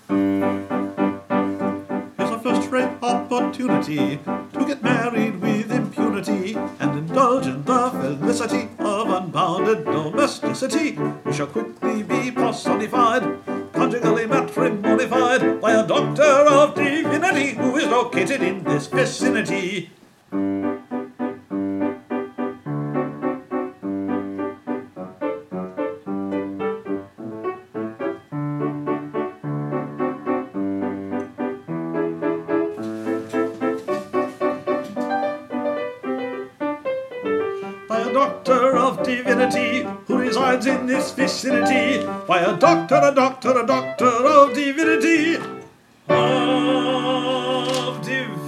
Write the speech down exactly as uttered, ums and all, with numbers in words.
Here's a first-rate opportunity to get married with impunity and indulge in the felicity of unbounded domesticity. We shall quickly be personified, conjugally matrimonified, by a doctor of divinity who is located in this vicinity. By a doctor of divinity who resides in this vicinity. By a doctor, a doctor, a doctor of divinity. Of divinity.